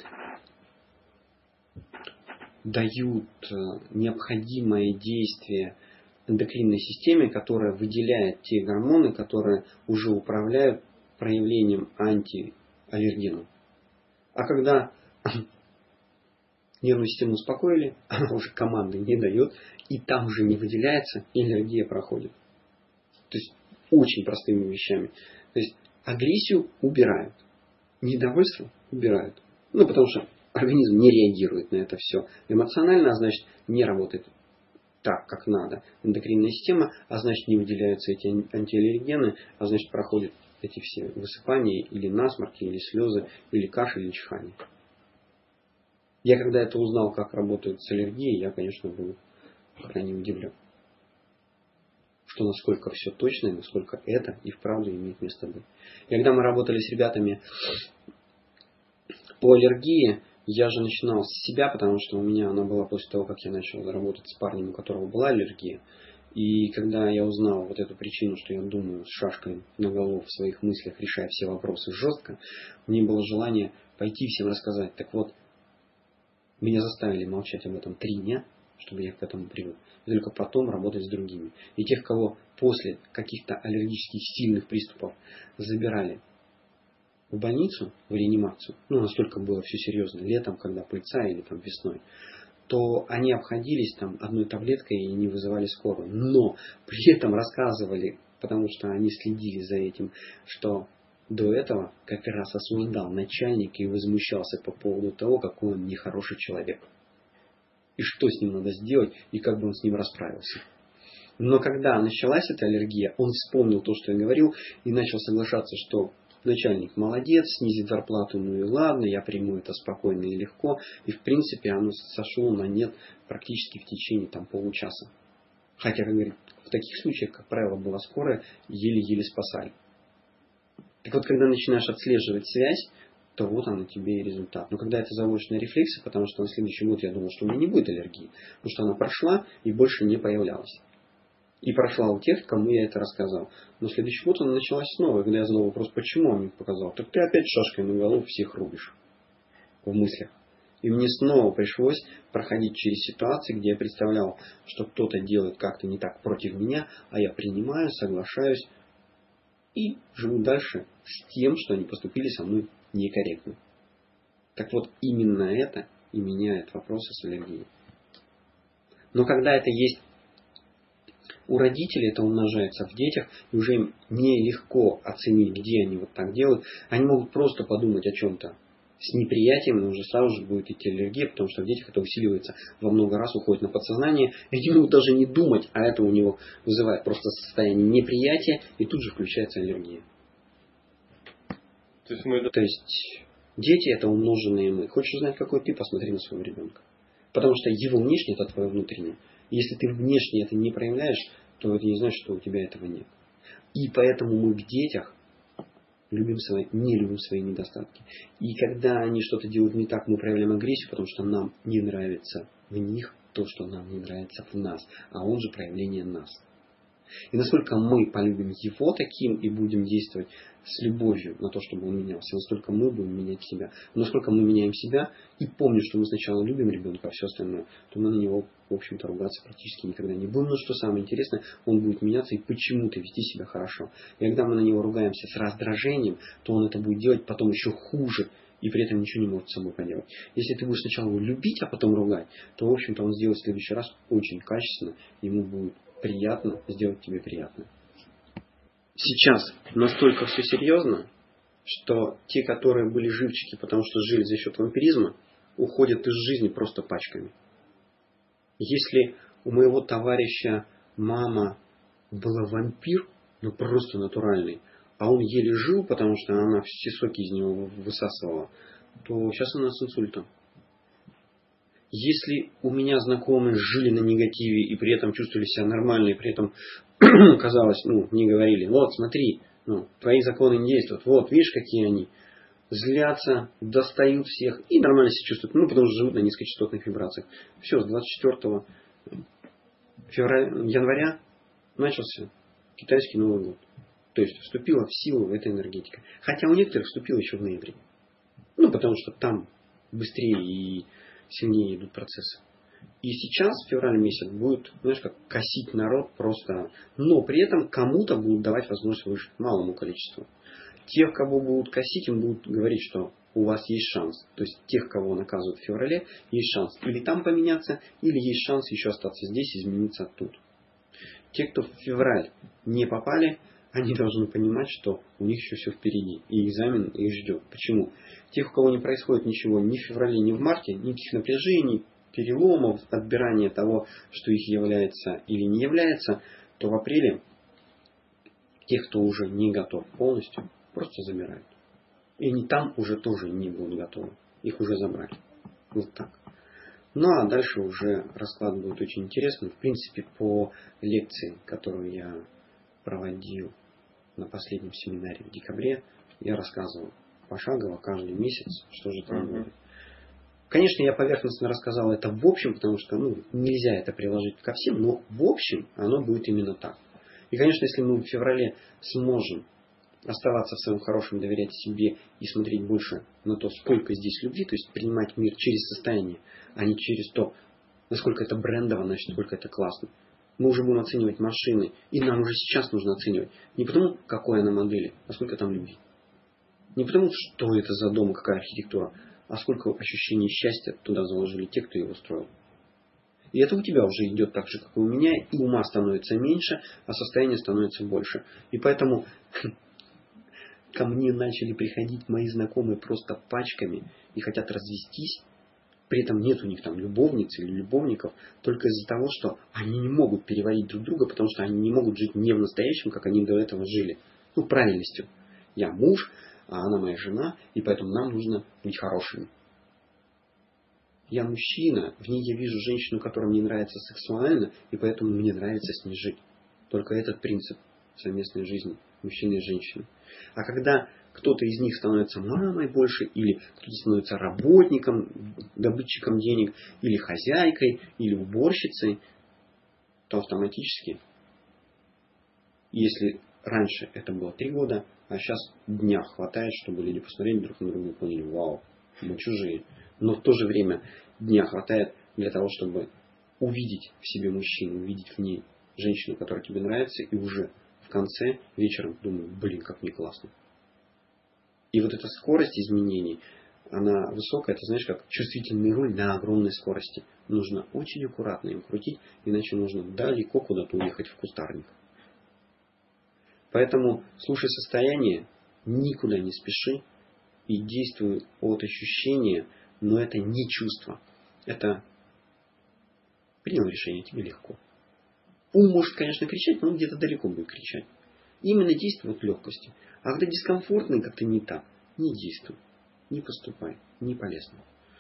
дают э, необходимое действие эндокринной системе, которая выделяет те гормоны, которые уже управляют проявлением антиаллергенов. А когда нервную систему успокоили, она уже команды не дает, и там уже не выделяется, и аллергия проходит. То есть очень простыми вещами. То есть агрессию убирают, недовольство убирают. Ну, потому что организм не реагирует на это все эмоционально, а значит не работает так, как надо. Эндокринная система, а значит не выделяются эти антиаллергены, а значит проходят эти все высыпания или насморки, или слезы, или кашель, или чихание. Я когда это узнал, как работают с аллергией, я, конечно, был крайне удивлен. Что насколько все точно, и насколько это и вправду имеет место быть. И когда мы работали с ребятами по аллергии, я же начинал с себя, потому что у меня она была после того, как я начал работать с парнем, у которого была аллергия. И когда я узнал вот эту причину, что я думаю с шашкой наголо в своих мыслях, решая все вопросы жестко, мне было желание пойти всем рассказать. Так вот, меня заставили молчать об этом три дня, чтобы я к этому привык. И только потом работать с другими. И тех, кого после каких-то аллергических сильных приступов забирали в больницу, в реанимацию, ну, настолько было все серьезно, летом, когда пыльца или там весной, то они обходились там одной таблеткой и не вызывали скорую. Но при этом рассказывали, потому что они следили за этим, что до этого как раз осуждал начальник и возмущался по поводу того, какой он нехороший человек. И что с ним надо сделать, и как бы он с ним расправился. Но когда началась эта аллергия, он вспомнил то, что я говорил, и начал соглашаться, что начальник молодец, снизит зарплату, ну и ладно, я приму это спокойно и легко. И в принципе оно сошло на нет практически в течение там, получаса. Хотя, как говорит, в таких случаях, как правило, была скорая, еле-еле спасали. Так вот, когда начинаешь отслеживать связь, то вот оно тебе и результат. Но когда это заводишь на рефлексы, потому что на следующий год я думал, что у меня не будет аллергии, потому что она прошла и больше не появлялась. И прошла у тех, кому я это рассказал. Но в следующий год она началась снова. И когда я задал вопрос, почему он мне показал, так ты опять шашкой на голову всех рубишь в мыслях. И мне снова пришлось проходить через ситуации, где я представлял, что кто-то делает как-то не так против меня, а я принимаю, соглашаюсь и живу дальше с тем, что они поступили со мной некорректно. Так вот, именно это и меняет вопросы с аллергией. Но когда это есть у родителей, это умножается в детях, и уже им нелегко оценить, где они вот так делают. Они могут просто подумать о чем-то с неприятием, но уже сразу же будет идти аллергия, потому что в детях это усиливается во много раз, уходит на подсознание. И они могут даже не думать, а это у него вызывает просто состояние неприятия, и тут же включается аллергия. То есть, мы... То есть дети это умноженные мы. Хочешь узнать, какой ты, посмотри на своего ребенка. Потому что его внешнее это твое внутреннее. Если ты внешне это не проявляешь, то это не значит, что у тебя этого нет. И поэтому мы в детях любим свои, не любим свои недостатки. И когда они что-то делают не так, мы проявляем агрессию, потому что нам не нравится в них то, что нам не нравится в нас. А он же проявление нас. И насколько мы полюбим его таким и будем действовать с любовью на то, чтобы он менялся, настолько мы будем менять себя. Но насколько мы меняем себя и помним, что мы сначала любим ребенка, а все остальное, то мы на него, в общем-то, ругаться практически никогда не будем. Но что самое интересное, он будет меняться и почему-то вести себя хорошо. И когда мы на него ругаемся с раздражением, то он это будет делать потом еще хуже. И при этом ничего не может с собой поделать. Если ты будешь сначала его любить, а потом ругать, то, в общем-то, он сделает в следующий раз очень качественно, ему будет приятно сделать тебе приятно. Сейчас настолько все серьезно, что те, которые были живчики, потому что жили за счет вампиризма, уходят из жизни просто пачками. Если у моего товарища мама была вампир, ну просто натуральный, а он еле жил, потому что она все соки из него высасывала, то сейчас она с инсультом. Если у меня знакомые жили на негативе и при этом чувствовали себя нормально, и при этом казалось, ну, не говорили, вот смотри, ну, твои законы не действуют, вот, видишь, какие они, злятся, достают всех и нормально себя чувствуют, ну, потому что живут на низкочастотных вибрациях. Все, с двадцать четвёртого февраля, января начался китайский Новый год. То есть вступила в силу эта энергетика. Хотя у некоторых вступила еще в ноябре. Ну, потому что там быстрее и сильнее идут процессы. И сейчас, в феврале месяц, будет, знаешь, как косить народ просто. Но при этом кому-то будут давать возможность выжить, малому количеству. Тех, кого будут косить, им будут говорить, что у вас есть шанс. То есть тех, кого наказывают в феврале, есть шанс или там поменяться, или есть шанс еще остаться здесь и измениться оттуда. Те, кто в февраль не попали, они должны понимать, что у них еще все впереди. И экзамен их ждет. Почему? Тех, у кого не происходит ничего ни в феврале, ни в марте, никаких напряжений, переломов, отбирания того, что их является или не является, то в апреле тех, кто уже не готов полностью, просто забирают. И они там уже тоже не будут готовы. Их уже забрали. Вот так. Ну а дальше уже расклад будет очень интересный. В принципе, по лекции, которую я проводил на последнем семинаре в декабре, я рассказывал пошагово каждый месяц, что же там будет. Конечно, я поверхностно рассказал это в общем, потому что ну, нельзя это приложить ко всем, но в общем оно будет именно так. И, конечно, если мы в феврале сможем оставаться в своем хорошем, доверять себе и смотреть больше на то, сколько здесь любви, то есть принимать мир через состояние, а не через то, насколько это брендово, значит, насколько это классно. Мы уже будем оценивать машины, и нам уже сейчас нужно оценивать. Не потому, какой она модели, а сколько там любви. Не потому, что это за дом, какая архитектура, а сколько ощущений счастья туда заложили те, кто его строил. И это у тебя уже идет так же, как и у меня, и ума становится меньше, а состояние становится больше. И поэтому ко мне начали приходить мои знакомые просто пачками и хотят развестись. При этом нет у них там любовниц или любовников, только из-за того, что они не могут переварить друг друга, потому что они не могут жить не в настоящем, как они до этого жили. Ну, правильностью. Я муж, а она моя жена, и поэтому нам нужно быть хорошими. Я мужчина, в ней я вижу женщину, которая мне нравится сексуально, и поэтому мне нравится с ней жить. Только этот принцип совместной жизни мужчины и женщины. А когда кто-то из них становится мамой больше, или кто-то становится работником, добытчиком денег, или хозяйкой, или уборщицей, то автоматически, если раньше это было три года, а сейчас дня хватает, чтобы люди посмотрели друг на друга и поняли: вау, мы чужие. Но в то же время дня хватает для того, чтобы увидеть в себе мужчину, увидеть в ней женщину, которая тебе нравится, и уже в конце вечером думаю: блин, как мне классно. И вот эта скорость изменений, она высокая, это знаешь, как чувствительный руль на огромной скорости. Нужно очень аккуратно им крутить, иначе можно далеко куда-то уехать в кустарник. Поэтому слушай состояние, никуда не спеши и действуй от ощущения, но это не чувство. Это принял решение, тебе легко. Ум может, конечно, кричать, но он где-то далеко будет кричать. Именно действуй от легкости. А когда дискомфортно и как-то не так, не действуй, не поступай, не полезно.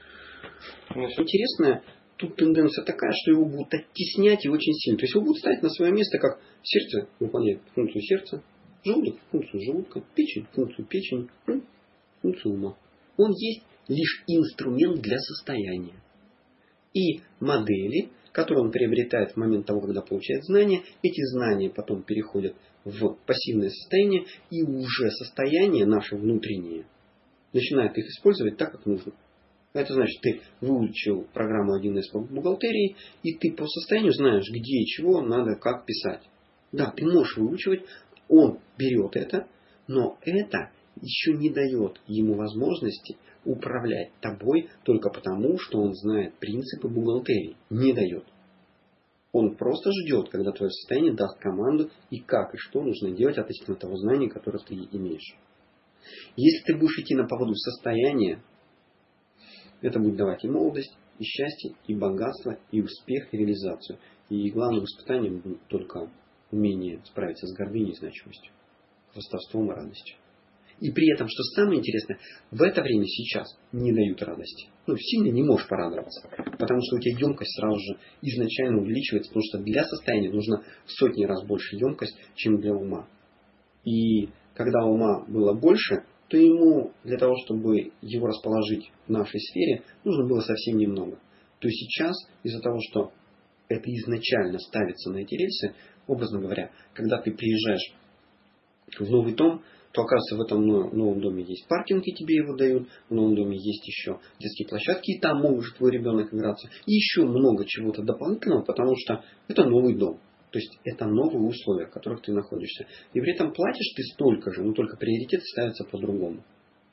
Интересная тут тенденция такая, что его будут оттеснять и очень сильно. То есть его будут ставить на свое место, как сердце выполняет функцию сердца, желудок функцию желудка, печень функцию печени, функцию ума. Он есть лишь инструмент для состояния. И модели, которые он приобретает в момент того, когда получает знания, эти знания потом переходят в пассивное состояние, и уже состояние наше внутреннее начинает их использовать так, как нужно. Это значит, ты выучил программу один эс по бухгалтерии, и ты по состоянию знаешь, где и чего надо, как писать. Да, ты можешь выучивать, он берет это, но это еще не дает ему возможности управлять тобой только потому, что он знает принципы бухгалтерии. Не дает. Он просто ждет, когда твое состояние даст команду, и как и что нужно делать относительно того знания, которое ты имеешь. Если ты будешь идти на поводу состояния, это будет давать и молодость, и счастье, и богатство, и успех, и реализацию. И главным испытанием будет только умение справиться с гордыней и значимостью, хвастовством и радостью. И при этом, что самое интересное, в это время сейчас не дают радости. Ну, сильно не можешь порадоваться. Потому что у тебя емкость сразу же изначально увеличивается, потому что для состояния нужно в сотни раз больше емкость, чем для ума. И когда у ума было больше, то ему для того, чтобы его расположить в нашей сфере, нужно было совсем немного. То есть сейчас, из-за того, что это изначально ставится на эти рельсы, образно говоря, когда ты приезжаешь в новый дом, то оказывается в этом новом доме есть паркинг, и тебе его дают, в новом доме есть еще детские площадки, и там может твой ребенок играться, и еще много чего-то дополнительного, потому что это новый дом. То есть это новые условия, в которых ты находишься. И при этом платишь ты столько же, но только приоритеты ставятся по-другому.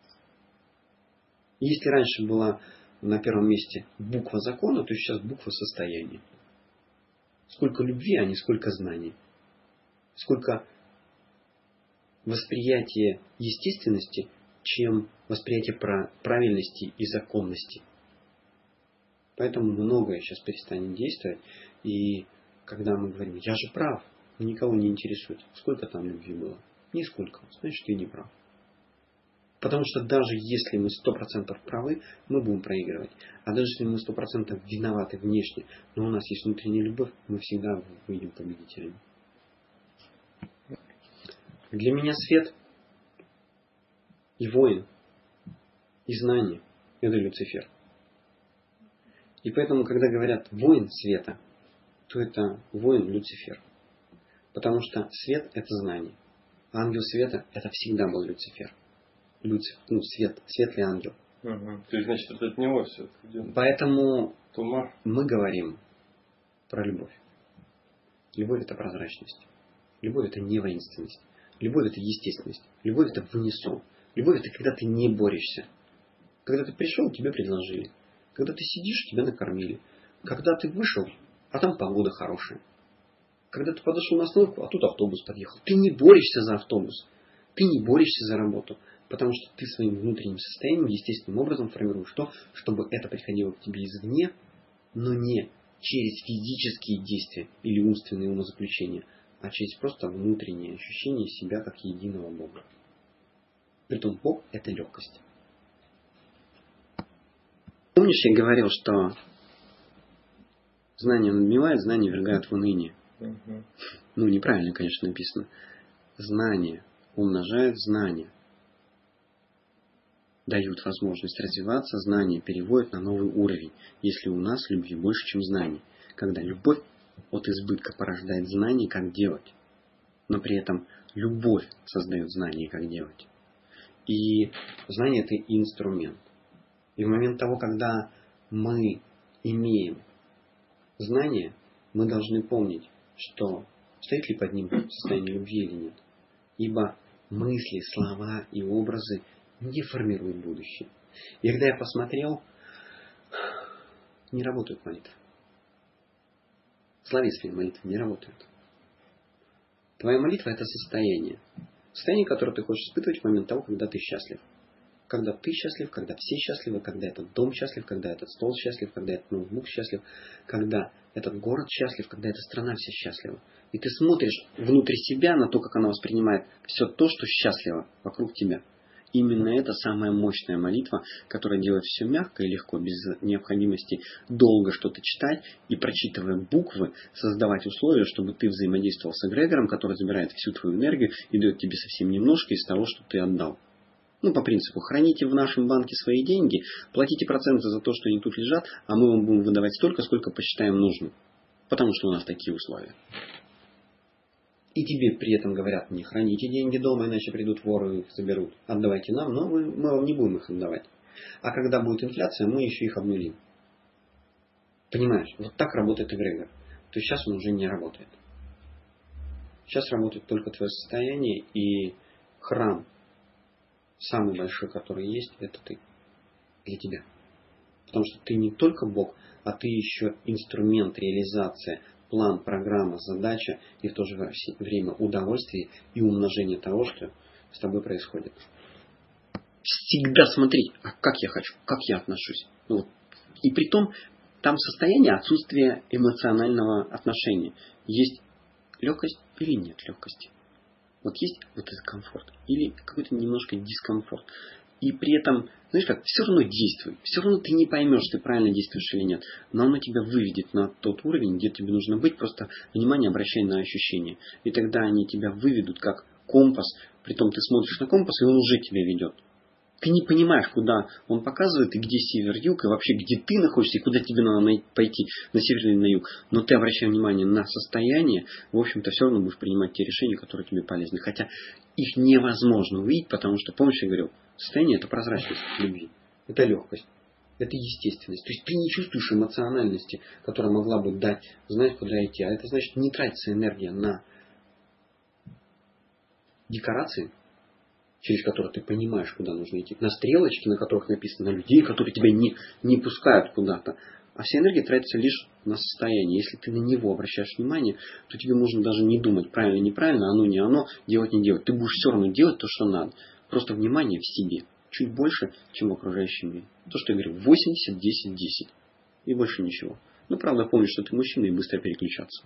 Если раньше была на первом месте буква закона, то сейчас буква состояния. Сколько любви, а не сколько знаний. Сколько восприятия естественности, чем восприятие правильности и законности. Поэтому многое сейчас перестанет действовать. И когда мы говорим: я же прав, никого не интересует, сколько там любви было. Нисколько. Значит, ты не прав. Потому что даже если мы сто процентов правы, мы будем проигрывать. А даже если мы сто процентов виноваты внешне, но у нас есть внутренняя любовь, мы всегда выйдем победителями. Для меня свет и воин, и знание – это Люцифер. И поэтому, когда говорят воин света, то это воин Люцифер. Потому что свет – это знание. А ангел света – это всегда был Люцифер. Люцифер, ну, свет, светлый ангел. Угу. То есть, значит, это от него все. Поэтому Тума. Мы говорим про любовь. Любовь – это прозрачность. Любовь – это не воинственность. Любовь – это естественность. Любовь – это в унисон. Любовь – это когда ты не борешься. Когда ты пришел, тебе предложили. Когда ты сидишь, тебя накормили. Когда ты вышел, а там погода хорошая. Когда ты подошел на остановку, а тут автобус подъехал. Ты не борешься за автобус. Ты не борешься за работу. Потому что ты своим внутренним состоянием естественным образом формируешь то, чтобы это приходило к тебе извне, но не через физические действия или умственные умозаключения, а через просто внутреннее ощущение себя как единого Бога. Притом Бог – это легкость. Помнишь, я говорил, что знание надмевает, знание ввергает в уныние. Угу. Ну, неправильно, конечно, написано. Знание умножает знание. Дают возможность развиваться, знания переводят на новый уровень, если у нас любви больше, чем знаний. Когда любовь от избытка порождает знание, как делать, но при этом любовь создает знание, как делать. И знание – это инструмент. И в момент того, когда мы имеем знание, мы должны помнить, что стоит ли под ним состояние любви или нет. Ибо мысли, слова и образы не формируют будущее. И когда я посмотрел, не работают молитвы. Словесные молитвы не работают. Твоя молитва – это состояние. Состояние, которое ты хочешь испытывать в момент того, когда ты счастлив. Когда ты счастлив, когда все счастливы, когда этот дом счастлив, когда этот стол счастлив, когда этот ноутбук счастлив, когда этот город счастлив, когда эта страна вся счастлива. И ты смотришь внутрь себя на то, как она воспринимает все то, что счастливо вокруг тебя. Именно это самая мощная молитва, которая делает все мягко и легко, без необходимости долго что-то читать и, прочитывая буквы, создавать условия, чтобы ты взаимодействовал с эгрегором, который забирает всю твою энергию и дает тебе совсем немножко из того, что ты отдал. Ну, по принципу, храните в нашем банке свои деньги, платите проценты за то, что они тут лежат, а мы вам будем выдавать столько, сколько посчитаем нужным. Потому что у нас такие условия. И тебе при этом говорят: не храните деньги дома, иначе придут воры и их заберут. Отдавайте нам, но мы, мы вам не будем их отдавать. А когда будет инфляция, мы еще их обнулим. Понимаешь? Вот так работает эгрегор. То есть сейчас он уже не работает. Сейчас работает только твое состояние, и храм, самый большой, который есть, это ты. Для тебя. Потому что ты не только Бог, а ты еще инструмент, реализация, план, программа, задача и в то же время удовольствие и умножение того, что с тобой происходит. Всегда смотри, а как я хочу, как я отношусь. Ну, вот. И при том, там состояние отсутствия эмоционального отношения. Есть легкость или нет легкости. Вот есть вот этот комфорт или какой-то немножко дискомфорт. И при этом, знаешь как, все равно действуй. Все равно ты не поймешь, ты правильно действуешь или нет. Но оно тебя выведет на тот уровень, где тебе нужно быть. Просто внимание обращай на ощущения. И тогда они тебя выведут как компас. Притом ты смотришь на компас, и он уже тебя ведет. Ты не понимаешь, куда он показывает, и где север-юг, и вообще где ты находишься, и куда тебе надо пойти, на север или на юг. Но ты обращай внимание на состояние, в общем-то, все равно будешь принимать те решения, которые тебе полезны. Хотя их невозможно увидеть, потому что, помнишь, я говорил, состояние – это прозрачность любви, это легкость, это естественность. То есть ты не чувствуешь эмоциональности, которая могла бы дать, знать, куда идти. А это значит, не тратится энергия на декорации, через которые ты понимаешь, куда нужно идти, на стрелочки, на которых написано, на людей, которые тебя не, не пускают куда-то. А вся энергия тратится лишь на состояние. Если ты на него обращаешь внимание, то тебе можно даже не думать, правильно, неправильно, оно, не оно, делать, не делать. Ты будешь все равно делать то, что надо. Просто внимание в себе. Чуть больше, чем в окружающем мире. То, что я говорю, восемьдесят, десять, десять. И больше ничего. Ну, правда, помни, что ты мужчина, и быстро переключаться.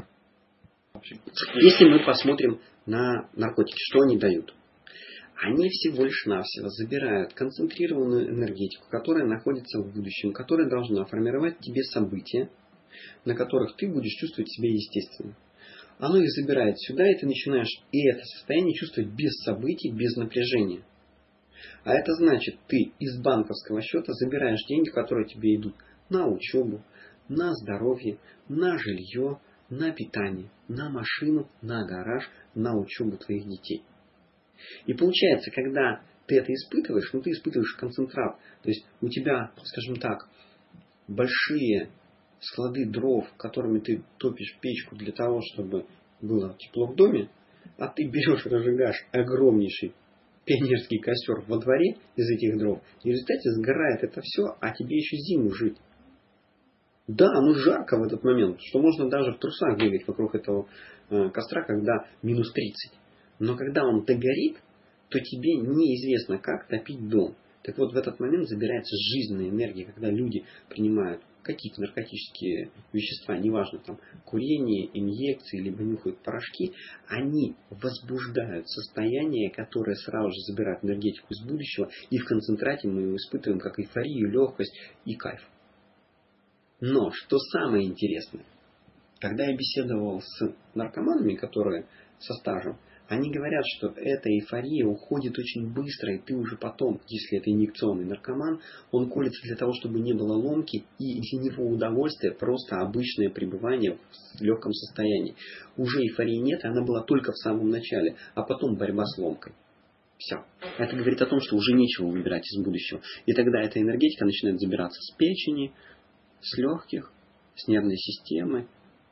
Если мы посмотрим на наркотики, что они дают? Они всего лишь навсего забирают концентрированную энергетику, которая находится в будущем, которая должна формировать тебе события, на которых ты будешь чувствовать себя естественно. Оно их забирает сюда, и ты начинаешь и это состояние чувствовать без событий, без напряжения. А это значит, ты из банковского счета забираешь деньги, которые тебе идут на учебу, на здоровье, на жилье, на питание, на машину, на гараж, на учебу твоих детей. И получается, когда ты это испытываешь, ну ты испытываешь концентрат. То есть у тебя, скажем так, большие склады дров, которыми ты топишь печку для того, чтобы было тепло в доме, а ты берешь и разжигаешь огромнейший пионерский костер во дворе из этих дров, и в результате сгорает это все, а тебе еще зиму жить. Да, ну жарко в этот момент, что можно даже в трусах бегать вокруг этого э, костра, когда минус тридцать. Но когда он догорит, то тебе неизвестно, как топить дом. Так вот, в этот момент забирается жизненная энергия, когда люди принимают какие-то наркотические вещества, неважно, там, курение, инъекции, либо нюхают порошки, они возбуждают состояние, которое сразу же забирает энергетику из будущего, и в концентрате мы его испытываем как эйфорию, легкость и кайф. Но, что самое интересное, когда я беседовал с наркоманами, которые со стажем, они говорят, что эта эйфория уходит очень быстро, и ты уже потом, если это инъекционный наркоман, он колется для того, чтобы не было ломки, и для него удовольствие просто обычное пребывание в легком состоянии. Уже эйфории нет, и она была только в самом начале, а потом борьба с ломкой. Все. Это говорит о том, что уже нечего выбирать из будущего. И тогда эта энергетика начинает забираться с печени, с легких, с нервной системы,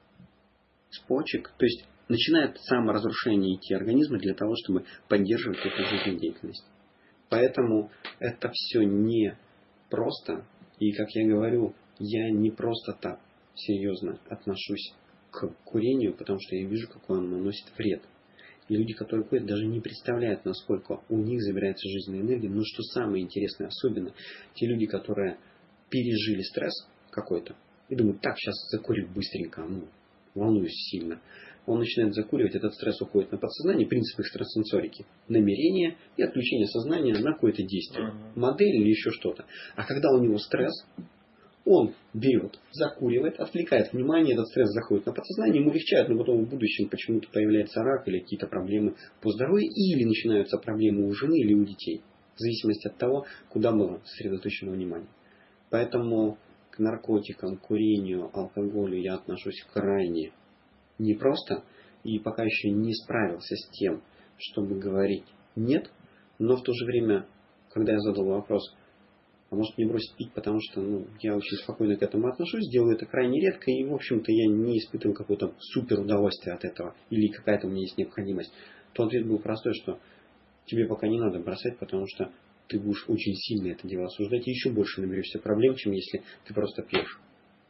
с почек. То есть начинает саморазрушение идти организма для того, чтобы поддерживать эту жизнедеятельность. Поэтому это все не просто. И, как я говорю, я не просто так серьезно отношусь к курению, потому что я вижу, какой он наносит вред. И люди, которые курят, даже не представляют, насколько у них забирается жизненная энергия. Но что самое интересное, особенно те люди, которые пережили стресс какой-то и думают, так, сейчас закурю быстренько, ну, волнуюсь сильно. Он начинает закуривать, этот стресс уходит на подсознание, принцип экстрасенсорики. Намерение и отключение сознания на какое-то действие. Uh-huh. Модель или еще что-то. А когда у него стресс, он берет, закуривает, отвлекает внимание, этот стресс заходит на подсознание, ему легчает, но потом в будущем почему-то появляется рак или какие-то проблемы по здоровью, или начинаются проблемы у жены или у детей. В зависимости от того, куда было сосредоточено внимание. Поэтому к наркотикам, курению, алкоголю я отношусь крайне непросто и пока еще не справился с тем, чтобы говорить нет, но в то же время, когда я задал вопрос, а может не бросить пить, потому что ну, я очень спокойно к этому отношусь, делаю это крайне редко, и в общем-то я не испытываю какое-то супер удовольствие от этого, или какая-то у меня есть необходимость, то ответ был простой, что тебе пока не надо бросать, потому что ты будешь очень сильно это дело осуждать, и еще больше наберешься проблем, чем если ты просто пьешь.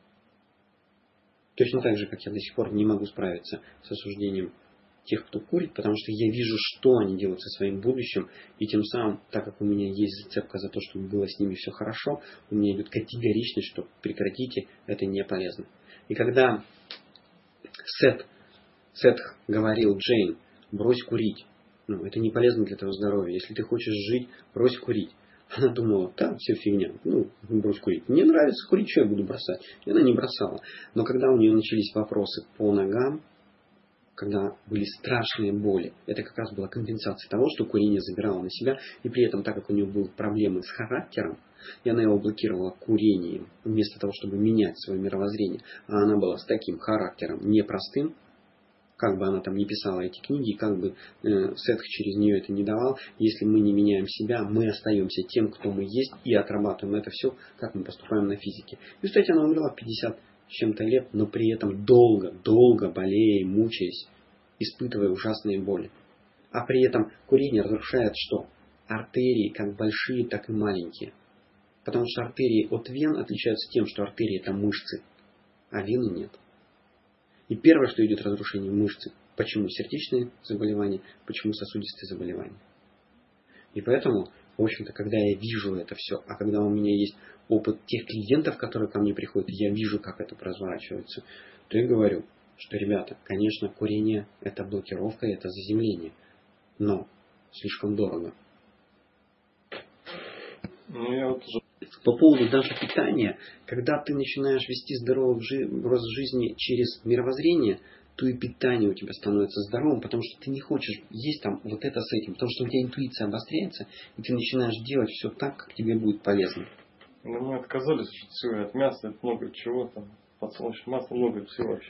Точно так же, как я до сих пор не могу справиться с осуждением тех, кто курит, потому что я вижу, что они делают со своим будущим, и тем самым, так как у меня есть зацепка за то, чтобы было с ними все хорошо, у меня идет категоричность, что прекратите, это не полезно. И когда Сет, Сет говорил Джейн, брось курить, ну, это не полезно для твоего здоровья, если ты хочешь жить, брось курить. Она думала, да, все фигня, ну, брось курить. Мне нравится курить, что я буду бросать? И она не бросала. Но когда у нее начались вопросы по ногам, когда были страшные боли, это как раз была компенсация того, что курение забирало на себя. И при этом, так как у нее были проблемы с характером, и она его блокировала курением, вместо того, чтобы менять свое мировоззрение, а она была с таким характером непростым, как бы она там не писала эти книги, как бы э, Сет через нее это не давал, если мы не меняем себя, мы остаемся тем, кто мы есть, и отрабатываем это все, как мы поступаем на физике. И, кстати, она умерла в пятьдесят с чем-то лет, но при этом долго, долго болея, мучаясь, испытывая ужасные боли. А при этом курение разрушает что? Артерии, как большие, так и маленькие. Потому что артерии от вен отличаются тем, что артерии это мышцы, а вены нет. И первое, что идет разрушение мышцы. Почему сердечные заболевания, почему сосудистые заболевания. И поэтому, в общем-то, когда я вижу это все, а когда у меня есть опыт тех клиентов, которые ко мне приходят, я вижу, как это разворачивается, то я говорю, что, ребята, конечно, курение это блокировка, это заземление, но слишком дорого. Ну, я вот уже... По поводу даже питания, когда ты начинаешь вести здоровый образ жизни через мировоззрение, то и питание у тебя становится здоровым, потому что ты не хочешь есть там вот это с этим, потому что у тебя интуиция обостряется, и ты начинаешь делать все так, как тебе будет полезно. Ну, мы отказались от всего, от мяса, от много чего там, подсолнечного масла, много всего вообще.